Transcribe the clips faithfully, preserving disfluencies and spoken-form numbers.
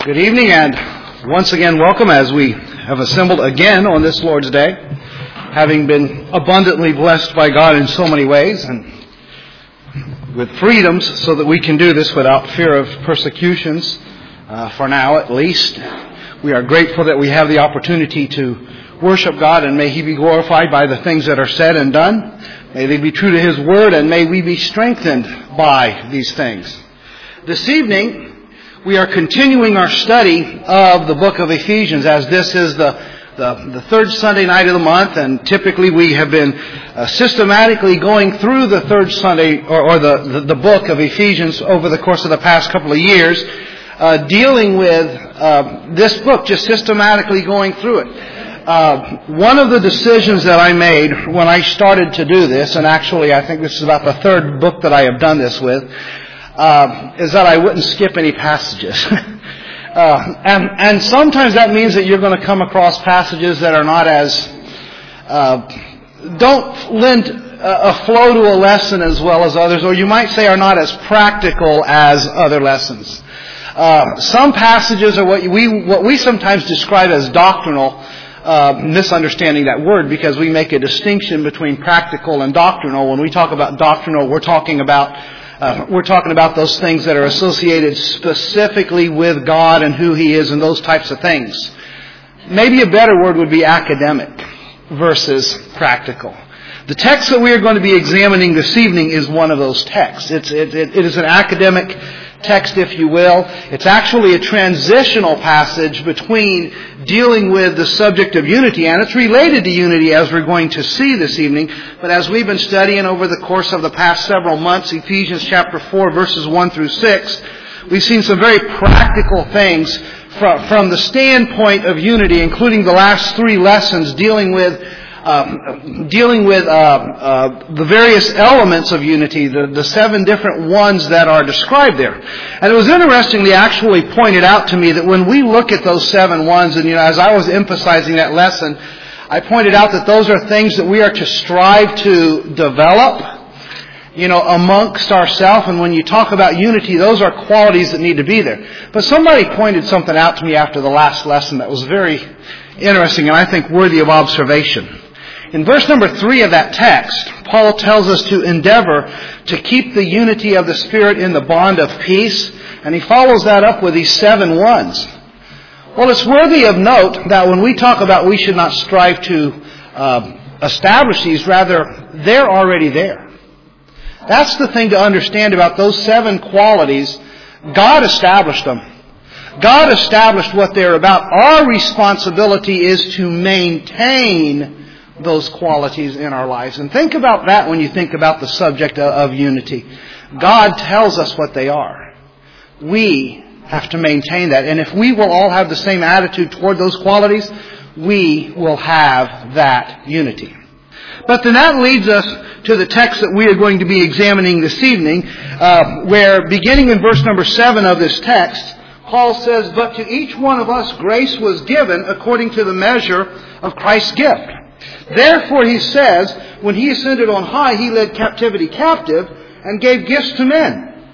Good evening, and once again welcome as we have assembled again on this Lord's Day, having been abundantly blessed by God in so many ways and with freedoms so that we can do this without fear of persecutions, uh, for now at least. We are grateful that we have the opportunity to worship God, and may He be glorified by the things that are said and done. May they be true to His Word, and may we be strengthened by these things. This evening, we are continuing our study of the book of Ephesians, as this is the, the, the third Sunday night of the month, and typically we have been uh, systematically going through the third Sunday, or, or the, the, the book of Ephesians over the course of the past couple of years, uh, dealing with uh, this book, just systematically going through it. Uh, one of the decisions that I made when I started to do this, and actually I think this is about the third book that I have done this with, Uh, is that I wouldn't skip any passages. uh, and, and sometimes that means that you're going to come across passages that are not as, uh, don't lend a, a flow to a lesson as well as others, or you might say are not as practical as other lessons. Uh, some passages are what we, what we sometimes describe as doctrinal, uh, misunderstanding that word because we make a distinction between practical and doctrinal. When we talk about doctrinal, we're talking about Uh, we're talking about those things that are associated specifically with God and who He is and those types of things. Maybe a better word would be academic versus practical. The text that we are going to be examining this evening is one of those texts. It's, it, it, it is an academic text, if you will. It's actually a transitional passage between dealing with the subject of unity, and it's related to unity as we're going to see this evening. But as we've been studying over the course of the past several months, Ephesians chapter four, verses one through six, we've seen some very practical things from, from the standpoint of unity, including the last three lessons dealing with Uh, dealing with uh, uh, the various elements of unity, the, the seven different ones that are described there. And it was interestingly actually pointed out to me that when we look at those seven ones, and you know, as I was emphasizing that lesson, I pointed out that those are things that we are to strive to develop, you know, amongst ourselves. And when you talk about unity, those are qualities that need to be there. But somebody pointed something out to me after the last lesson that was very interesting and I think worthy of observation. In verse number three of that text, Paul tells us to endeavor to keep the unity of the Spirit in the bond of peace, and he follows that up with these seven ones. Well, it's worthy of note that when we talk about we should not strive to uh, establish these, rather, they're already there. That's the thing to understand about those seven qualities. God established them. God established what they're about. Our responsibility is to maintain those qualities in our lives. And think about that when you think about the subject of unity. God tells us what they are. We have to maintain that. And if we will all have the same attitude toward those qualities, we will have that unity. But then that leads us to the text that we are going to be examining this evening, uh, where beginning in verse number seven of this text, Paul says, "But to each one of us grace was given according to the measure of Christ's gift. Therefore," he says, "when He ascended on high, He led captivity captive and gave gifts to men."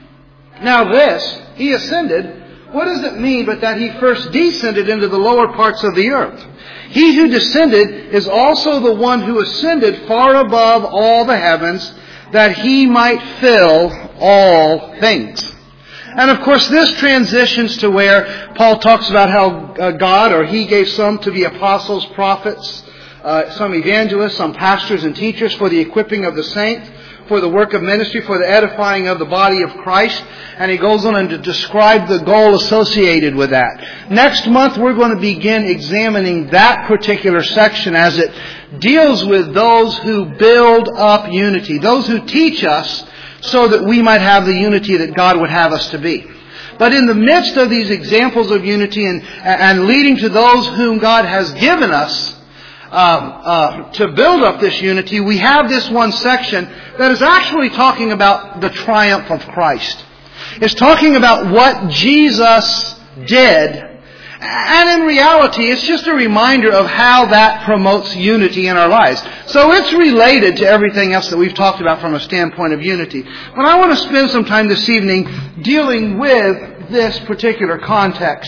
Now this, He ascended, what does it mean but that He first descended into the lower parts of the earth? He who descended is also the one who ascended far above all the heavens, that He might fill all things. And of course this transitions to where Paul talks about how God, or He gave some to be apostles, prophets, Uh, some evangelists, some pastors and teachers for the equipping of the saints, for the work of ministry, for the edifying of the body of Christ. And he goes on to describe the goal associated with that. Next month we're going to begin examining that particular section as it deals with those who build up unity, those who teach us so that we might have the unity that God would have us to be. But in the midst of these examples of unity and, and leading to those whom God has given us Uh, uh, to build up this unity, we have this one section that is actually talking about the triumph of Christ. It's talking about what Jesus did. And in reality, it's just a reminder of how that promotes unity in our lives. So it's related to everything else that we've talked about from a standpoint of unity. But I want to spend some time this evening dealing with this particular context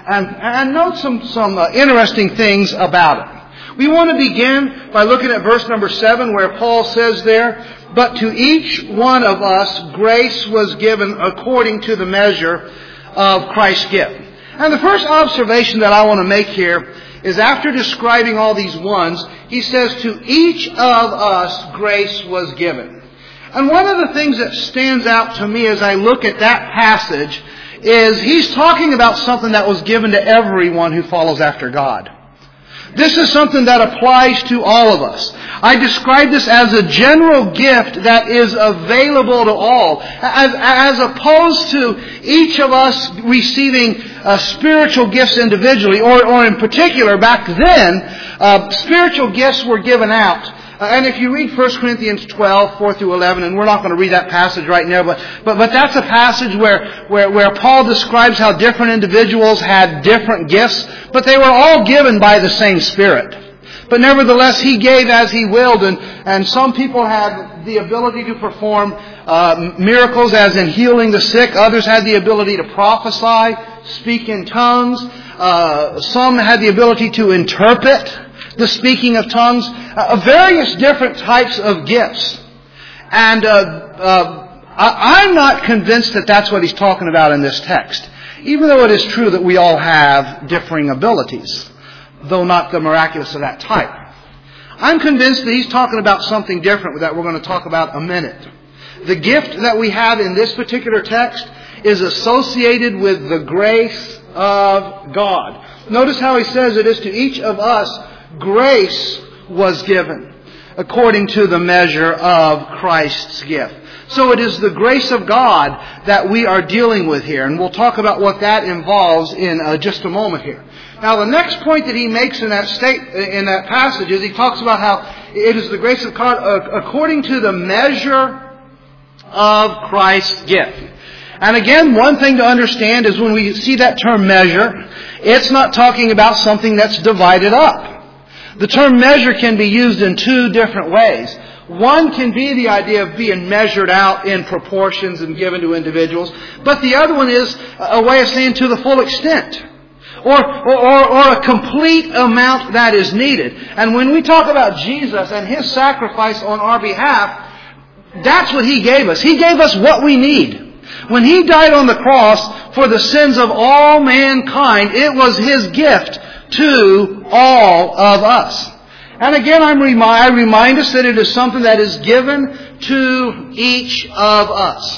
and, and note some, some uh, interesting things about it. We want to begin by looking at verse number seven, where Paul says there, "But to each one of us grace was given according to the measure of Christ's gift." And the first observation that I want to make here is, after describing all these ones, he says, "To each of us grace was given." And one of the things that stands out to me as I look at that passage is he's talking about something that was given to everyone who follows after God. This is something that applies to all of us. I describe this as a general gift that is available to all, as, as opposed to each of us receiving uh, spiritual gifts individually, or, or in particular, back then, uh, spiritual gifts were given out. Uh, and if you read First Corinthians twelve, four through eleven, and we're not going to read that passage right now, but, but, but that's a passage where, where, where Paul describes how different individuals had different gifts, but they were all given by the same Spirit. But nevertheless, he gave as he willed, and, and some people had the ability to perform uh, miracles, as in healing the sick. Others had the ability to prophesy, speak in tongues. Uh, some had the ability to interpret the speaking of tongues, uh, various different types of gifts. And uh, uh, I, I'm not convinced that that's what he's talking about in this text, even though it is true that we all have differing abilities, though not the miraculous of that type. I'm convinced that he's talking about something different that we're going to talk about in a minute. The gift that we have in this particular text is associated with the grace of God. Notice how he says it is to each of us grace was given according to the measure of Christ's gift. So it is the grace of God that we are dealing with here. And we'll talk about what that involves in uh, just a moment here. Now, the next point that he makes in that state, in that passage, is he talks about how it is the grace of God uh, according to the measure of Christ's gift. And again, one thing to understand is when we see that term measure, it's not talking about something that's divided up. The term measure can be used in two different ways. One can be the idea of being measured out in proportions and given to individuals, but the other one is a way of saying to the full extent, or, or, or a complete amount that is needed. And when we talk about Jesus and His sacrifice on our behalf, that's what He gave us. He gave us what we need. When He died on the cross for the sins of all mankind, it was His gift to all of us. And again, I'm remi- I remind us that it is something that is given to each of us.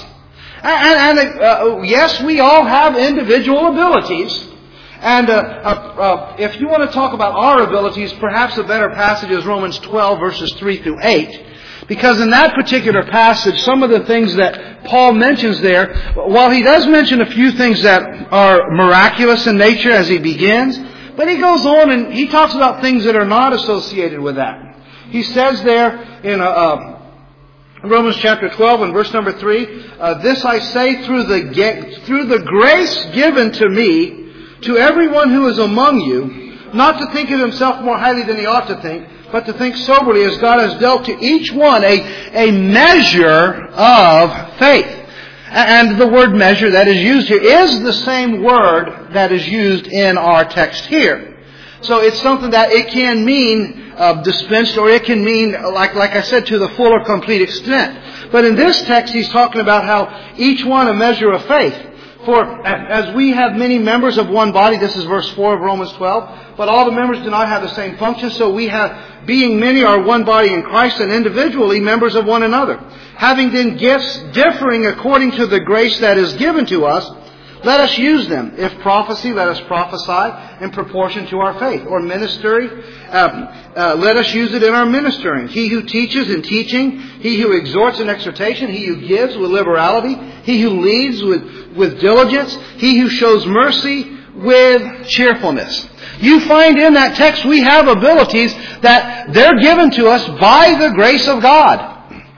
And, and uh, yes, we all have individual abilities. And uh, uh, uh, if you want to talk about our abilities, perhaps a better passage is Romans twelve, verses three through eight. Because in that particular passage, some of the things that Paul mentions there, while he does mention a few things that are miraculous in nature as he begins, but he goes on and he talks about things that are not associated with that. He says there in uh, uh, Romans chapter twelve and verse number three, uh, "This I say through the through the grace given to me, to everyone who is among you, not to think of himself more highly than he ought to think, but to think soberly, as God has dealt to each one a, a measure of faith." And the word measure that is used here is the same word that is used in our text here. So it's something that it can mean uh, dispensed, or it can mean, like, like I said, to the full or complete extent. But in this text, he's talking about how each one a measure of faith. For as we have many members of one body, this is verse four of Romans twelve, but all the members do not have the same function, so we have, being many, are one body in Christ, and individually members of one another. Having then gifts differing according to the grace that is given to us, let us use them. If prophecy, let us prophesy in proportion to our faith. Or ministry, uh, uh, let us use it in our ministering. He who teaches in teaching, he who exhorts in exhortation, he who gives with liberality, he who leads with, with diligence, he who shows mercy with cheerfulness. You find in that text we have abilities that they're given to us by the grace of God.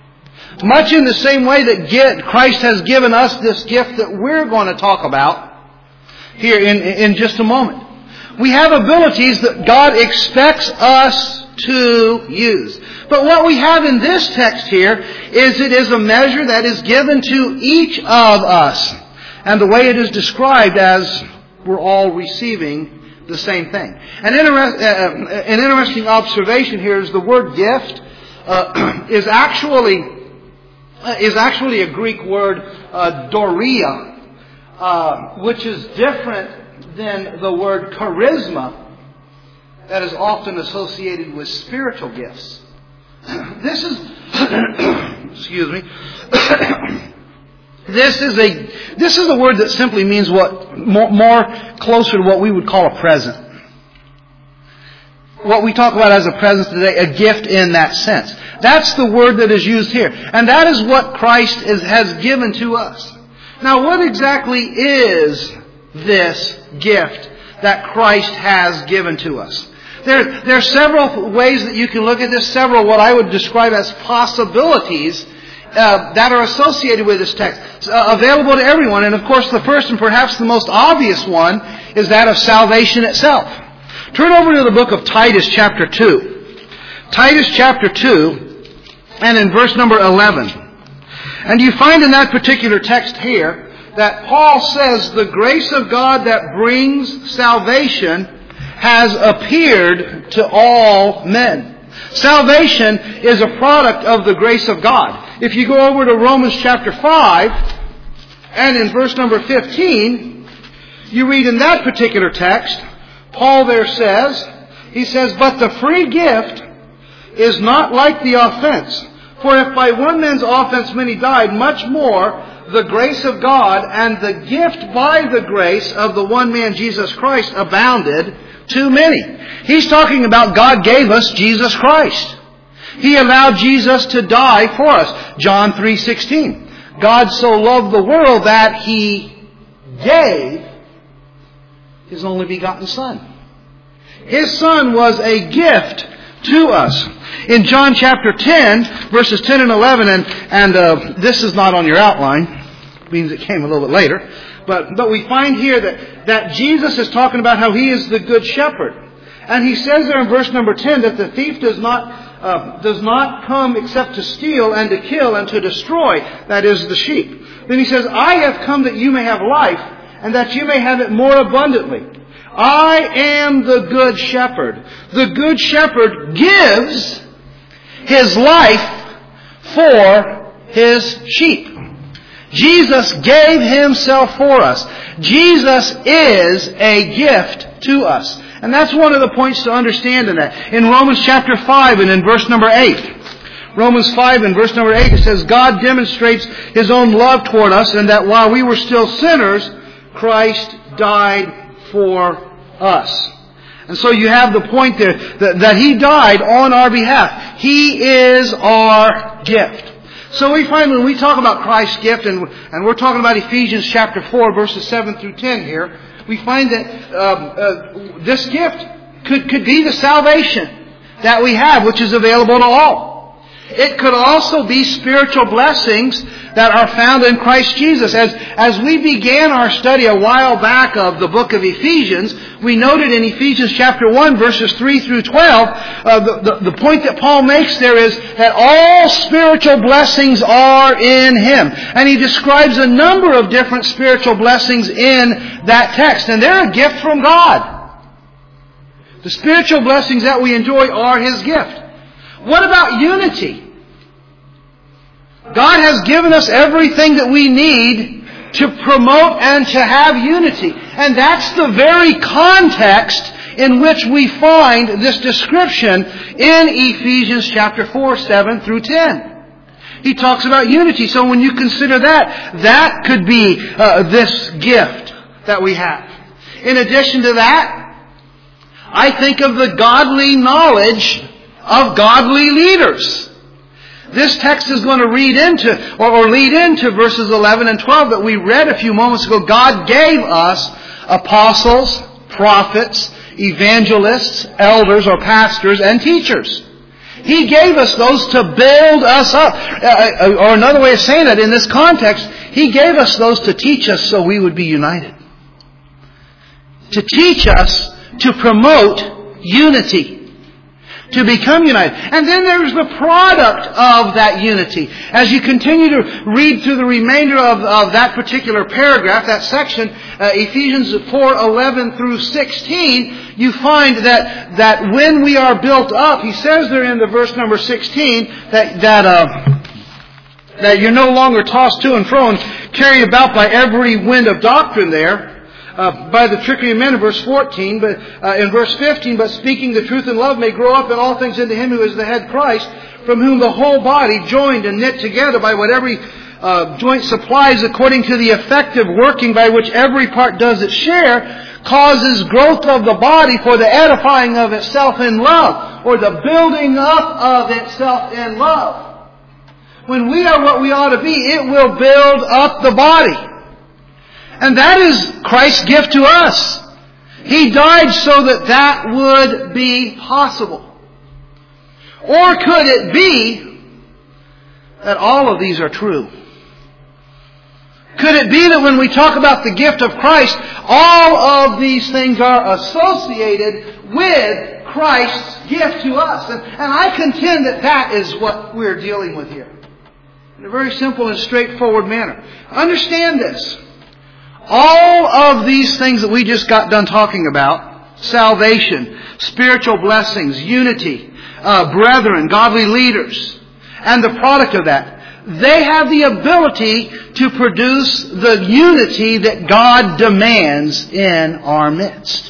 Much in the same way that Christ has given us this gift that we're going to talk about here in, in just a moment. We have abilities that God expects us to use. But what we have in this text here is it is a measure that is given to each of us. And the way it is described as we're all receiving the same thing. An, inter- uh, an interesting observation here is the word gift uh, is actually uh, is actually a Greek word, uh, doria, uh, which is different than the word charisma that is often associated with spiritual gifts. This is, excuse me, this is a this is a word that simply means what more, more closer to what we would call a present. What we talk about as a present today, a gift in that sense. That's the word that is used here, and that is what Christ is, has given to us. Now, what exactly is this gift that Christ has given to us? There, there are several ways that you can look at this, several what I would describe as possibilities uh, that are associated with this text, uh, available to everyone. And of course, the first and perhaps the most obvious one is that of salvation itself. Turn over to the book of Titus chapter two. Titus chapter two, and in verse number eleven. And you find in that particular text here that Paul says the grace of God that brings salvation has appeared to all men. Salvation is a product of the grace of God. If you go over to Romans chapter five, and in verse number fifteen, you read in that particular text, Paul there says, he says, "But the free gift is not like the offense. For if by one man's offense many died, much more the grace of God and the gift by the grace of the one man Jesus Christ abounded to many." He's talking about God gave us Jesus Christ. He allowed Jesus to die for us. John three sixteen. God so loved the world that He gave His only begotten Son. His Son was a gift to us. In John chapter ten, verses ten and eleven, and, and uh, this is not on your outline, means it came a little bit later, but, but we find here that, that Jesus is talking about how He is the good shepherd. And He says there in verse number ten that the thief does not uh, does not come except to steal and to kill and to destroy, that is the sheep. Then He says, "I have come that you may have life, and that you may have it more abundantly. I am the good shepherd. The good shepherd gives his life for his sheep." Jesus gave Himself for us. Jesus is a gift to us. And that's one of the points to understand in that. In Romans chapter five and in verse number eight. Romans five and verse number eight, it says, "God demonstrates His own love toward us, and that while we were still sinners, Christ died for us." And so you have the point there that, that He died on our behalf. He is our gift. So we find when we talk about Christ's gift, and, and we're talking about Ephesians chapter four, verses seven through ten here, we find that um, uh, this gift could, could be the salvation that we have, which is available to all. It could also be spiritual blessings that are found in Christ Jesus. As, as we began our study a while back of the book of Ephesians, we noted in Ephesians chapter one, verses three through twelve, uh, the, the, the point that Paul makes there is that all spiritual blessings are in Him. And he describes a number of different spiritual blessings in that text. And they're a gift from God. The spiritual blessings that we enjoy are His gift. What about unity? God has given us everything that we need to promote and to have unity. And that's the very context in which we find this description in Ephesians chapter four, seven through ten. He talks about unity. So when you consider that, that could be uh, this gift that we have. In addition to that, I think of the godly knowledge of godly leaders. This text is going to read into, or, or lead into verses eleven and twelve that we read a few moments ago. God gave us apostles, prophets, evangelists, elders or pastors, and teachers. He gave us those to build us up. Uh, or another way of saying that in this context, He gave us those to teach us so we would be united. To teach us to promote unity. to become united. And then there's the product of that unity. As you continue to read through the remainder of, of that particular paragraph, that section, uh, Ephesians four eleven through sixteen, you find that that when we are built up, he says there in the verse number sixteen, that that uh, that you're no longer tossed to and fro and carried about by every wind of doctrine there. Uh, by the trickery of men in verse fourteen, but uh, in verse fifteen, but speaking the truth in love may grow up in all things into Him who is the head, Christ, from whom the whole body, joined and knit together by what every uh, joint supplies according to the effective working by which every part does its share, causes growth of the body for the edifying of itself in love, or the building up of itself in love. When we are what we ought to be, it will build up the body. And that is Christ's gift to us. He died so that that would be possible. Or could it be that all of these are true? Could it be that when we talk about the gift of Christ, all of these things are associated with Christ's gift to us? And, and I contend that that is what we're dealing with here. In a very simple and straightforward manner. Understand this. All of these things that we just got done talking about, salvation, spiritual blessings, unity, uh, brethren, godly leaders, and the product of that, they have the ability to produce the unity that God demands in our midst.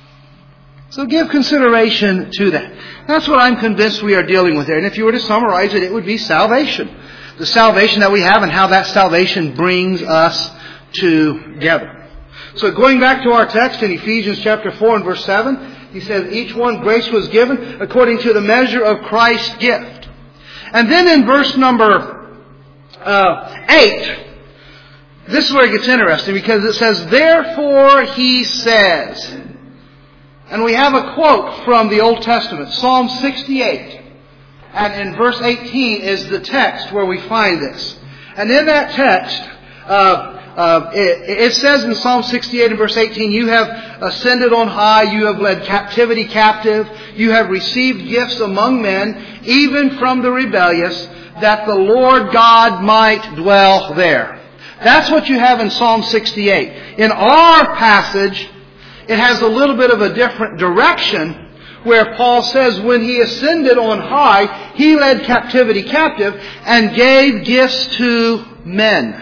So give consideration to that. That's what I'm convinced we are dealing with there. And if you were to summarize it, it would be salvation. The salvation that we have and how that salvation brings us together. So going back to our text in Ephesians chapter four and verse seven, he says, each one grace was given according to the measure of Christ's gift. And then in verse number uh, eight, this is where it gets interesting, because it says, therefore he says, and we have a quote from the Old Testament, Psalm sixty-eight, and in verse eighteen is the text where we find this. And in that text, uh, Uh, it, it says in Psalm sixty-eight and verse eighteen, you have ascended on high, you have led captivity captive, you have received gifts among men, even from the rebellious, that the Lord God might dwell there. That's what you have in Psalm sixty-eight. In our passage, it has a little bit of a different direction, where Paul says when he ascended on high, he led captivity captive and gave gifts to men.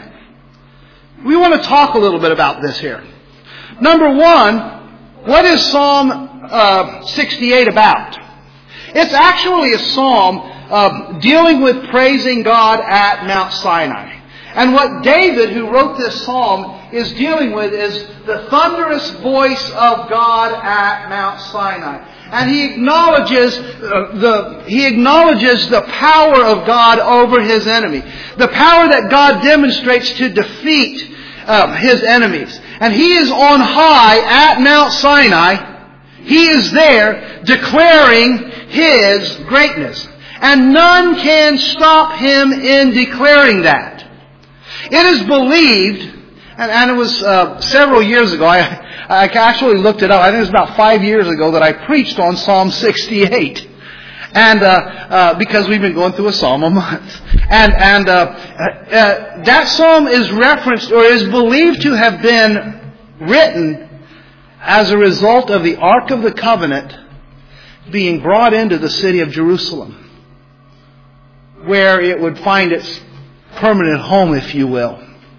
We want to talk a little bit about this here. Number one, what is Psalm uh, sixty-eight about? It's actually a psalm uh, dealing with praising God at Mount Sinai. And what David, who wrote this psalm, is dealing with is the thunderous voice of God at Mount Sinai. And he acknowledges uh, the he acknowledges the power of God over his enemy, the power that God demonstrates to defeat uh, his enemies. And he is on high at Mount Sinai. He is there declaring his greatness, and none can stop him in declaring that. It is believed, and, and it was uh, several years ago. I. I actually looked it up. I think it was about five years ago that I preached on Psalm sixty-eight. And, uh, uh, because we've been going through a psalm a month. And, and, uh, uh, that psalm is referenced or is believed to have been written as a result of the Ark of the Covenant being brought into the city of Jerusalem, where it would find its permanent home, if you will.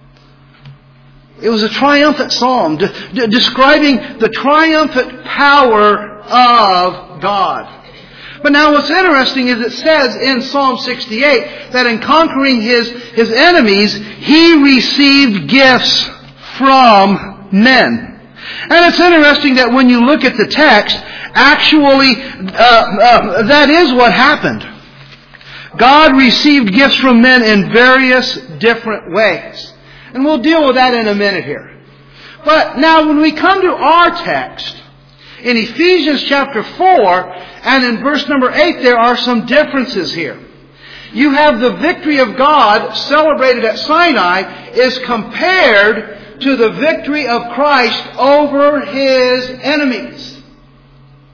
It was a triumphant psalm de- de- describing the triumphant power of God. But now what's interesting is it says in Psalm sixty-eight that in conquering his, his enemies, he received gifts from men. And it's interesting that when you look at the text, actually uh, uh, that is what happened. God received gifts from men in various different ways. And we'll deal with that in a minute here. But now when we come to our text, in Ephesians chapter four and in verse number eight, there are some differences here. You have the victory of God celebrated at Sinai is compared to the victory of Christ over his enemies.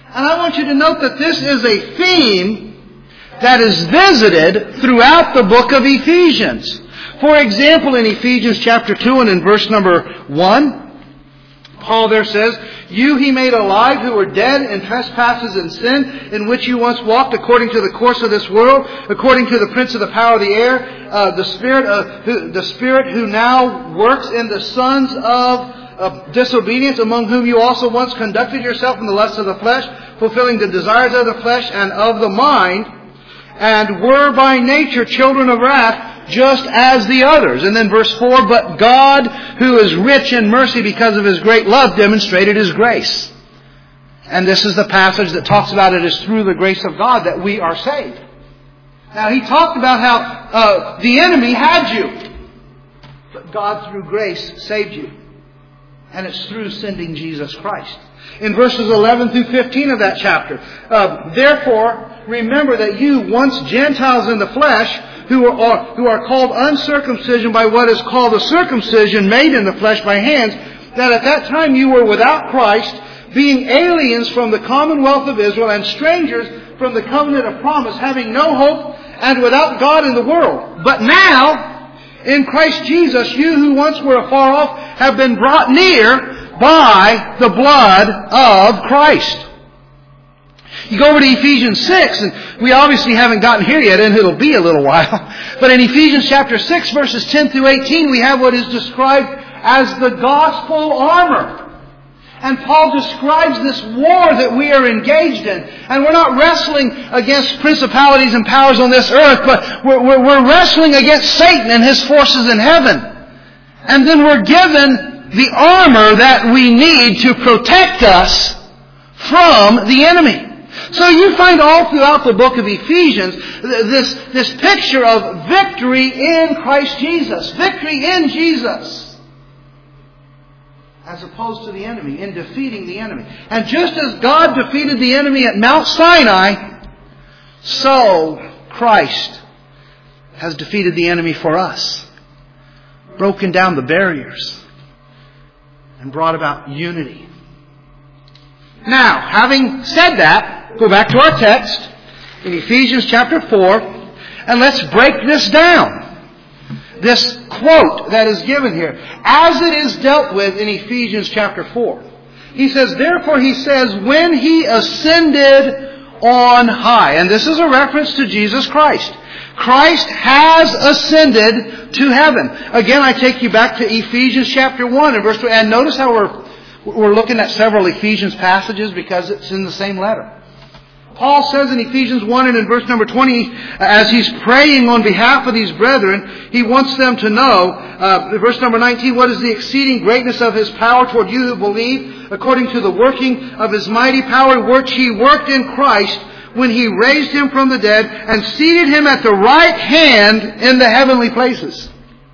And I want you to note that this is a theme that is visited throughout the book of Ephesians. For example, in Ephesians chapter two and in verse number one, Paul there says, "You he made alive who were dead in trespasses and sin, in which you once walked according to the course of this world, according to the prince of the power of the air, uh, the spirit, uh, who, the spirit who now works in the sons of of disobedience, among whom you also once conducted yourself in the lusts of the flesh, fulfilling the desires of the flesh and of the mind, and were by nature children of wrath, just as the others." And then verse four, "But God, who is rich in mercy because of His great love, demonstrated His grace." And this is the passage that talks about it is through the grace of God that we are saved. Now, he talked about how uh, the enemy had you, but God through grace saved you. And it's through sending Jesus Christ. In verses eleven through fifteen of that chapter, uh, "Therefore, remember that you, once Gentiles in the flesh, who are, who are called uncircumcision by what is called the circumcision made in the flesh by hands, that at that time you were without Christ, being aliens from the commonwealth of Israel and strangers from the covenant of promise, having no hope and without God in the world. But now, in Christ Jesus, you who once were afar off have been brought near by the blood of Christ." You go over to Ephesians six, and we obviously haven't gotten here yet, and it'll be a little while. But in Ephesians chapter six, verses ten through eighteen, we have what is described as the gospel armor. And Paul describes this war that we are engaged in. And we're not wrestling against principalities and powers on this earth, but we're, we're, we're wrestling against Satan and his forces in heaven. And then we're given the armor that we need to protect us from the enemy. So you find all throughout the book of Ephesians this, this picture of victory in Christ Jesus. Victory in Jesus. As opposed to the enemy, in defeating the enemy. And just as God defeated the enemy at Mount Sinai, so Christ has defeated the enemy for us. Broken down the barriers. And brought about unity. Now, having said that, go back to our text in Ephesians chapter four, and let's break this down. This quote that is given here, as it is dealt with in Ephesians chapter four. He says, "Therefore," he says, "when He ascended on high." And this is a reference to Jesus Christ. Christ has ascended to heaven. Again, I take you back to Ephesians chapter one and verse two. And notice how we're, we're looking at several Ephesians passages because it's in the same letter. Paul says in Ephesians one and in verse number twenty, as he's praying on behalf of these brethren, he wants them to know, uh, verse number nineteen, "What is the exceeding greatness of His power toward you who believe, according to the working of His mighty power, which He worked in Christ, when He raised Him from the dead and seated Him at the right hand in the heavenly places."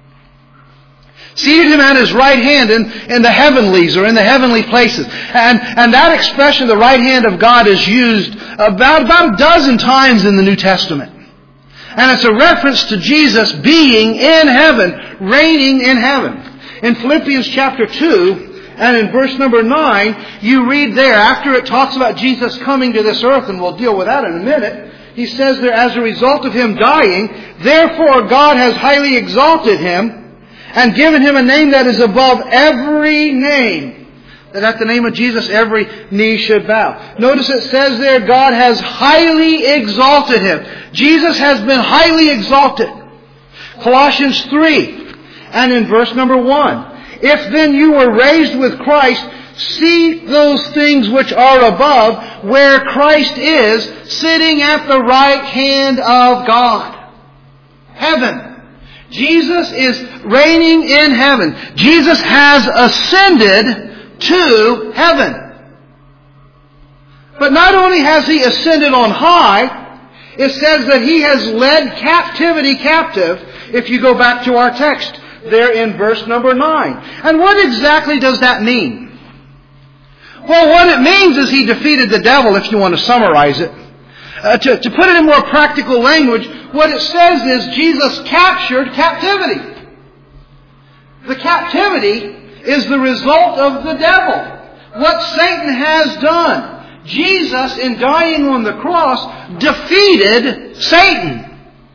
Seated Him at His right hand in, in the heavenlies or in the heavenly places. And, and that expression, the right hand of God, is used about, about a dozen times in the New Testament. And it's a reference to Jesus being in heaven, reigning in heaven. In Philippians chapter two and in verse number nine, you read there, after it talks about Jesus coming to this earth, and we'll deal with that in a minute, he says there, as a result of Him dying, "Therefore God has highly exalted Him, and given Him a name that is above every name, that at the name of Jesus every knee should bow." Notice it says there, God has highly exalted Him. Jesus has been highly exalted. Colossians three, and in verse number one, "If then you were raised with Christ, seek those things which are above, where Christ is, sitting at the right hand of God." Heaven. Jesus is reigning in heaven. Jesus has ascended to heaven. But not only has He ascended on high, it says that He has led captivity captive, if you go back to our text there in verse number nine. And what exactly does that mean? Well, what it means is He defeated the devil, if you want to summarize it. Uh, to, to put it in more practical language, what it says is Jesus captured captivity. The captivity is the result of the devil. What Satan has done. Jesus, in dying on the cross, defeated Satan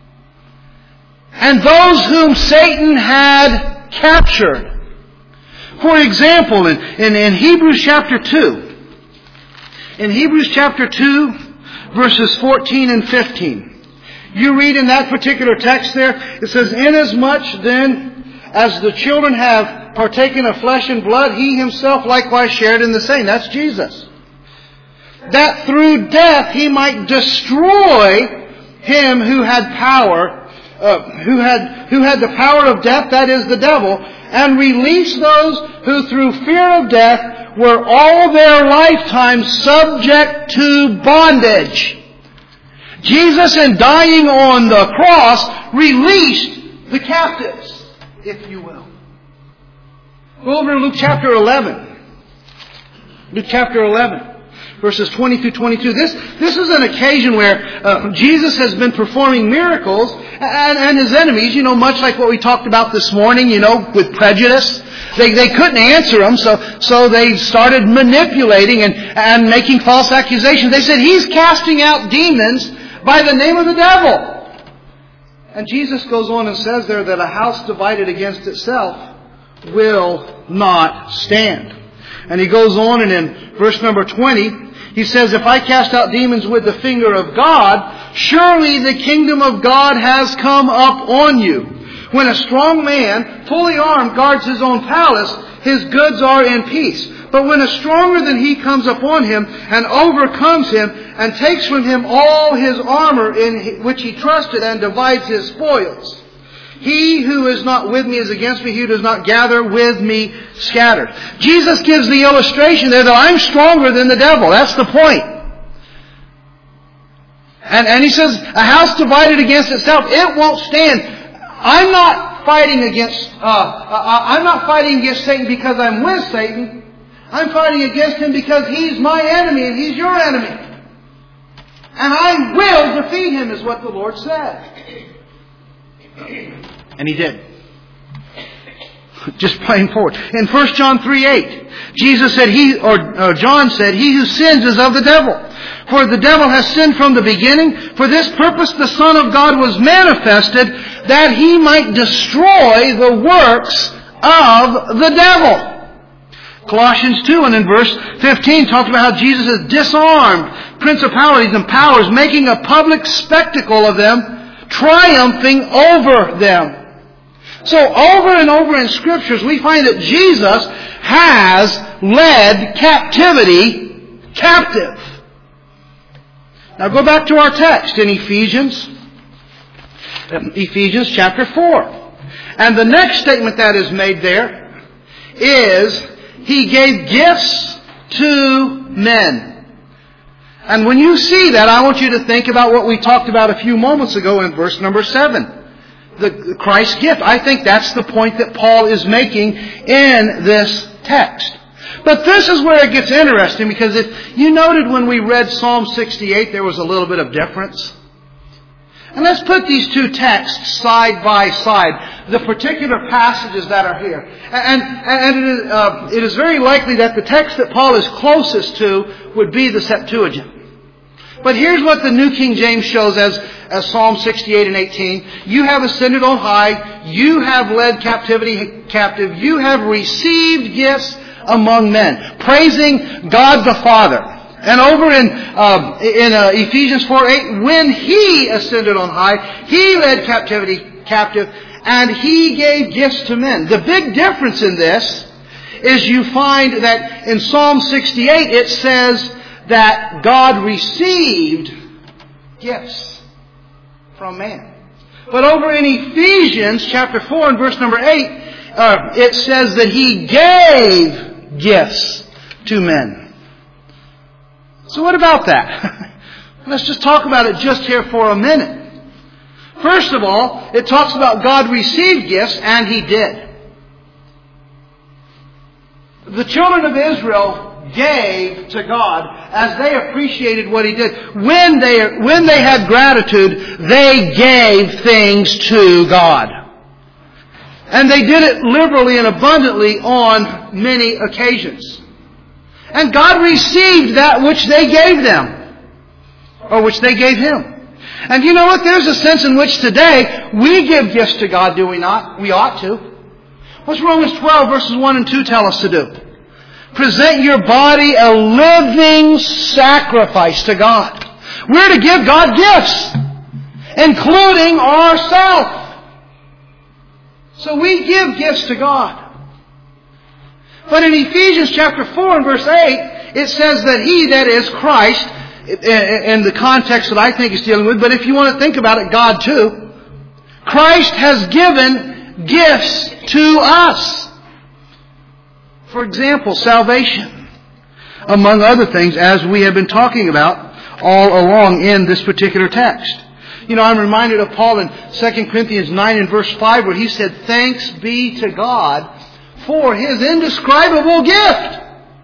and those whom Satan had captured. For example, in, in, in Hebrews chapter two, in Hebrews chapter two, verses fourteen and fifteen, you read in that particular text there, it says, "Inasmuch then as the children have partaken of flesh and blood, he himself likewise shared in the same." That's Jesus. "That through death he might destroy him who had power, uh, who had who had the power of death, that is the devil, and release those who through fear of death were all their lifetime subject to bondage." Jesus, in dying on the cross, released the captives, if you will. Go over to Luke chapter eleven. Luke chapter eleven. Verses twenty through twenty-two. This, this is an occasion where uh, Jesus has been performing miracles, and, and his enemies, you know, much like what we talked about this morning, you know, with prejudice, they, they couldn't answer him, so, so they started manipulating and, and making false accusations. They said, "He's casting out demons by the name of the devil." And Jesus goes on and says there that a house divided against itself will not stand. And he goes on, and in verse number twenty, he says, "If I cast out demons with the finger of God, surely the kingdom of God has come up on you. When a strong man, fully armed, guards his own palace, his goods are in peace. But when a stronger than he comes upon him and overcomes him and takes from him all his armor in which he trusted and divides his spoils, he who is not with me is against me. He who does not gather with me scattered." Jesus gives the illustration there that I'm stronger than the devil. That's the point. And, and he says, a house divided against itself, it won't stand. I'm not fighting against, uh, uh, I'm not fighting against Satan because I'm with Satan. I'm fighting against him because he's my enemy and he's your enemy. And I will defeat him, is what the Lord said. And he did. Just plain forward. In First John three eight, Jesus said, he, or uh, John said, "He who sins is of the devil. For the devil has sinned from the beginning. For this purpose the Son of God was manifested, that he might destroy the works of the devil." Colossians two and in verse fifteen talks about how Jesus has disarmed principalities and powers, making a public spectacle of them, triumphing over them. So over and over in Scriptures we find that Jesus has led captivity captive. Now go back to our text in Ephesians, Ephesians chapter four. And the next statement that is made there is, He gave gifts to men. And when you see that, I want you to think about what we talked about a few moments ago in verse number seven. The Christ's gift. I think that's the point that Paul is making in this text. But this is where it gets interesting, because if you noted when we read Psalm sixty-eight, there was a little bit of difference. And let's put these two texts side by side, the particular passages that are here. And, and it, is, uh, it is very likely that the text that Paul is closest to would be the Septuagint. But here's what the New King James shows as, as Psalm sixty-eight and eighteen. "You have ascended on high. You have led captivity captive. You have received gifts among men." Praising God the Father. And over in uh, in uh, Ephesians four eight, "When He ascended on high, He led captivity captive, and He gave gifts to men." The big difference in this is you find that in Psalm sixty-eight it says that God received gifts from man. But over in Ephesians chapter four and verse number eight, uh, it says that He gave gifts to men. So what about that? Let's just talk about it just here for a minute. First of all, it talks about God received gifts, and He did. The children of Israel gave to God as they appreciated what He did. When they, when they had gratitude, they gave things to God. And they did it liberally and abundantly on many occasions. And God received that which they gave them, or which they gave Him. And you know what? There's a sense in which today we give gifts to God, do we not? We ought to. What's Romans twelve verses one and two tell us to do? Present your body a living sacrifice to God. We're to give God gifts, including ourselves. So we give gifts to God. But in Ephesians chapter four and verse eight, it says that He, that is Christ, in the context that I think it's dealing with, but if you want to think about it, God too, Christ has given gifts to us. For example, salvation, among other things, as we have been talking about all along in this particular text. You know, I'm reminded of Paul in Second Corinthians nine and verse five, where he said, "Thanks be to God for His indescribable gift."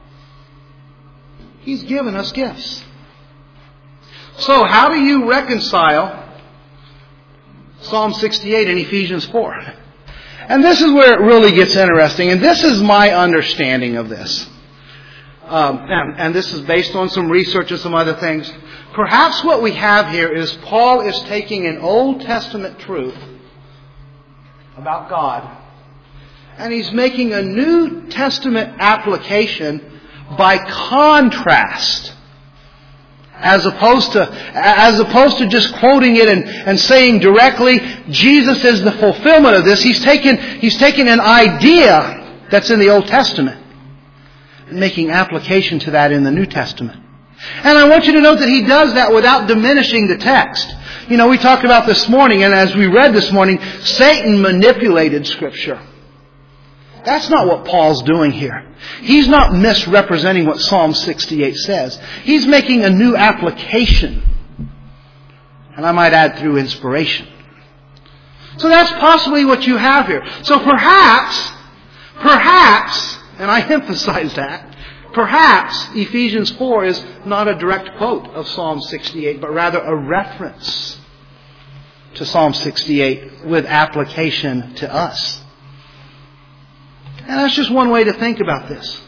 He's given us gifts. So how do you reconcile Psalm sixty-eight and Ephesians four? And this is where it really gets interesting. And this is my understanding of this. Um, and, and this is based on some research and some other things. Perhaps what we have here is Paul is taking an Old Testament truth about God, and he's making a New Testament application by contrast. As opposed to, as opposed to just quoting it and, and saying directly, Jesus is the fulfillment of this. He's taken, he's taken an idea that's in the Old Testament and making application to that in the New Testament. And I want you to note that he does that without diminishing the text. You know, we talked about this morning, and as we read this morning, Satan manipulated Scripture. That's not what Paul's doing here. He's not misrepresenting what Psalm sixty-eight says. He's making a new application. And I might add, through inspiration. So that's possibly what you have here. So perhaps, perhaps, and I emphasize that, perhaps Ephesians four is not a direct quote of Psalm sixty-eight, but rather a reference to Psalm sixty-eight with application to us. And that's just one way to think about this.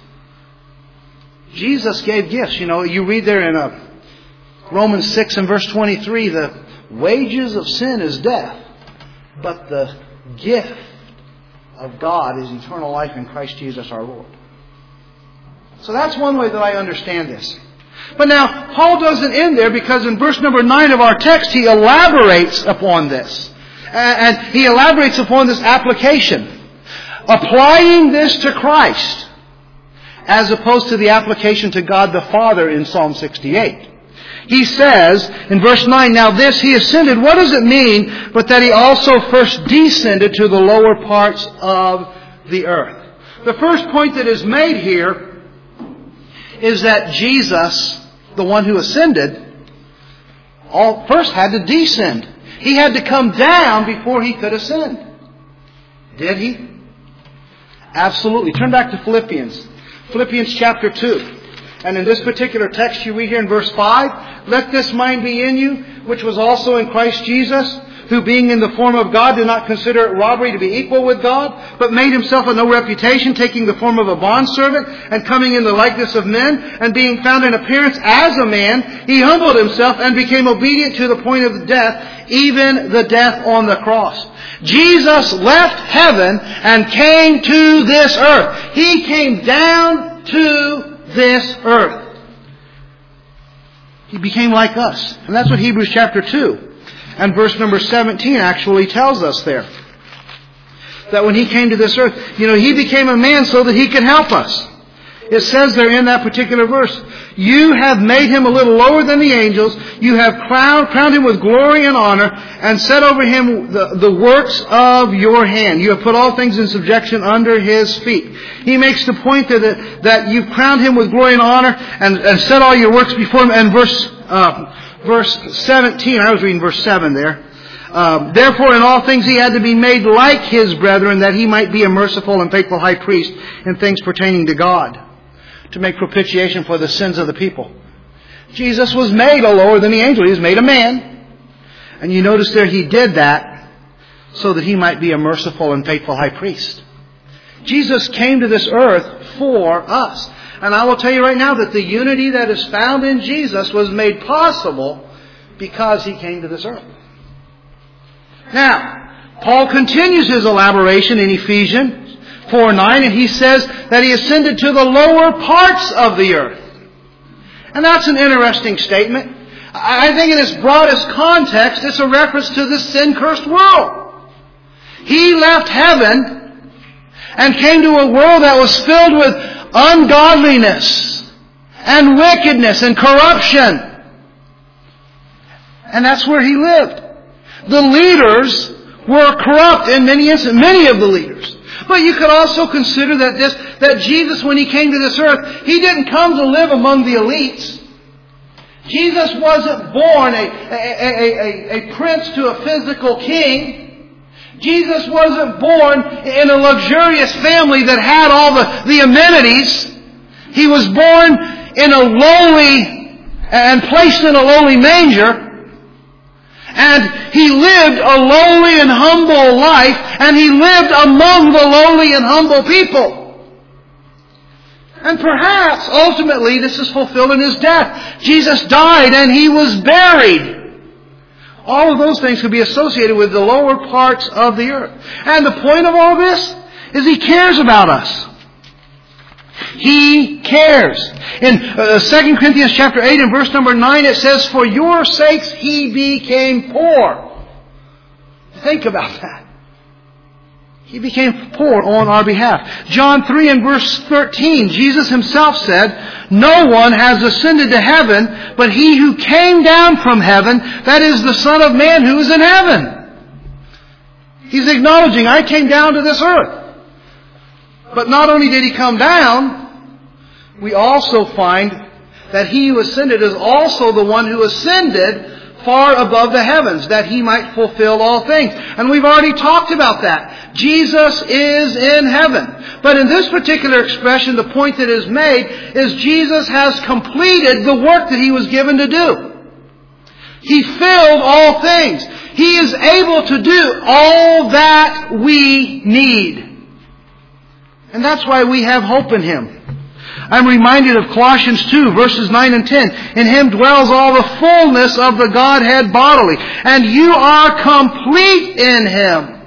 Jesus gave gifts. You know, you read there in uh, Romans six and verse twenty-three, the wages of sin is death, but the gift of God is eternal life in Christ Jesus our Lord. So that's one way that I understand this. But now, Paul doesn't end there, because in verse number nine of our text, he elaborates upon this. And he elaborates upon this application. Applying this to Christ, as opposed to the application to God the Father in Psalm sixty-eight. He says in verse nine, "Now this He ascended." What does it mean but that He also first descended to the lower parts of the earth? The first point that is made here is that Jesus, the one who ascended, all first had to descend. He had to come down before He could ascend. Did He? Absolutely. Turn back to Philippians. Philippians chapter two. And in this particular text you read here in verse five, "Let this mind be in you, which was also in Christ Jesus, who being in the form of God did not consider it robbery to be equal with God, but made Himself of no reputation, taking the form of a bondservant, and coming in the likeness of men, and being found in appearance as a man, He humbled Himself and became obedient to the point of death, even the death on the cross." Jesus left heaven and came to this earth. He came down to this earth. He became like us. And that's what Hebrews chapter two and verse number seventeen actually tells us there. That when He came to this earth, you know, He became a man so that He could help us. It says there in that particular verse, "You have made Him a little lower than the angels. You have crowned, crowned Him with glory and honor, and set over Him the, the works of your hand. You have put all things in subjection under His feet." He makes the point there that, that you've crowned Him with glory and honor, and, and set all your works before Him. And verse, uh, verse seventeen, I was reading verse seven there. Um, "Therefore in all things He had to be made like His brethren, that He might be a merciful and faithful high priest in things pertaining to God, to make propitiation for the sins of the people." Jesus was made a lower than the angel. He was made a man. And you notice there He did that so that He might be a merciful and faithful high priest. Jesus came to this earth for us. And I will tell you right now that the unity that is found in Jesus was made possible because He came to this earth. Now, Paul continues his elaboration in Ephesians four nine, and he says that He ascended to the lower parts of the earth. And that's an interesting statement. I think in its broadest context, it's a reference to this sin-cursed world. He left heaven and came to a world that was filled with ungodliness and wickedness and corruption. And that's where He lived. The leaders were corrupt in many instances, many of the leaders. But you could also consider that this, that Jesus, when He came to this earth, He didn't come to live among the elites. Jesus wasn't born a, a, a, a, a prince to a physical king. Jesus wasn't born in a luxurious family that had all the, the amenities. He was born in a lowly and placed in a lowly manger. And He lived a lowly and humble life, and He lived among the lowly and humble people. And perhaps, ultimately, this is fulfilled in His death. Jesus died and He was buried. All of those things could be associated with the lower parts of the earth. And the point of all this is He cares about us. He cares. In uh, Second Corinthians chapter eight and verse number nine, it says, "For your sakes He became poor." Think about that. He became poor on our behalf. John three and verse thirteen, Jesus Himself said, "No one has ascended to heaven, but He who came down from heaven, that is the Son of Man who is in heaven." He's acknowledging, I came down to this earth. But not only did He come down, we also find that He who ascended is also the one who ascended far above the heavens, that He might fulfill all things. And we've already talked about that. Jesus is in heaven. But in this particular expression, the point that is made is Jesus has completed the work that He was given to do. He filled all things. He is able to do all that we need. And that's why we have hope in Him. I'm reminded of Colossians two, verses nine and ten. "In Him dwells all the fullness of the Godhead bodily, and you are complete in Him."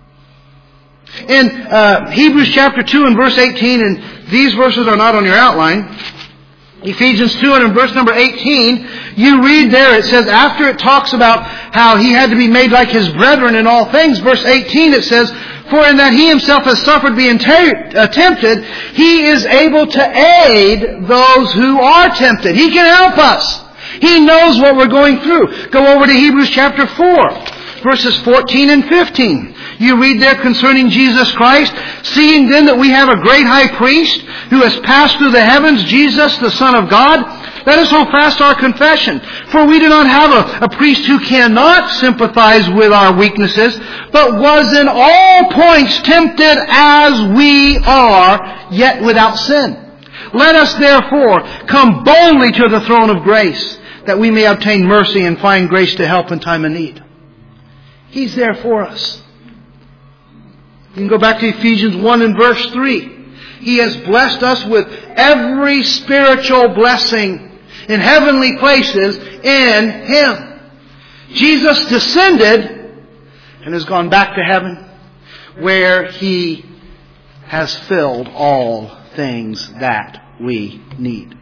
In uh, Hebrews chapter two and verse eighteen, and these verses are not on your outline, Ephesians two and in verse number eighteen, you read there, it says, after it talks about how He had to be made like His brethren in all things, verse eighteen it says, "For in that He Himself has suffered being tempted, He is able to aid those who are tempted." He can help us. He knows what we're going through. Go over to Hebrews chapter four, verses fourteen and fifteen. You read there concerning Jesus Christ, "Seeing then that we have a great high priest who has passed through the heavens, Jesus, the Son of God, let us hold fast our confession. For we do not have a, a priest who cannot sympathize with our weaknesses, but was in all points tempted as we are, yet without sin. Let us therefore come boldly to the throne of grace, that we may obtain mercy and find grace to help in time of need." He's there for us. You can go back to Ephesians one and verse three. He has blessed us with every spiritual blessing in heavenly places in Him. Jesus descended and has gone back to heaven, where He has filled all things that we need.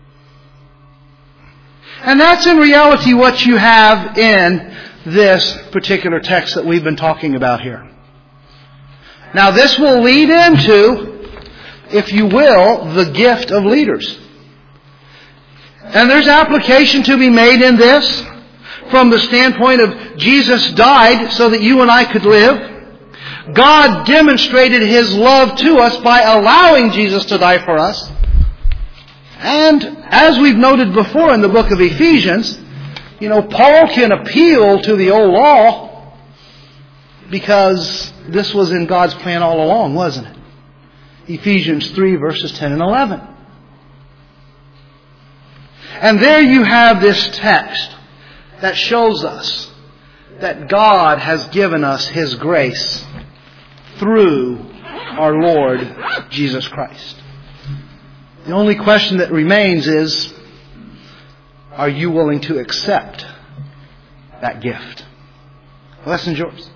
And that's in reality what you have in this particular text that we've been talking about here. Now this will lead into, if you will, the gift of leaders. And there's application to be made in this from the standpoint of Jesus died so that you and I could live. God demonstrated His love to us by allowing Jesus to die for us. And as we've noted before in the book of Ephesians, you know, Paul can appeal to the old law because this was in God's plan all along, wasn't it? Ephesians three verses ten and eleven. And there you have this text that shows us that God has given us His grace through our Lord Jesus Christ. The only question that remains is, are you willing to accept that gift? The lesson's yours.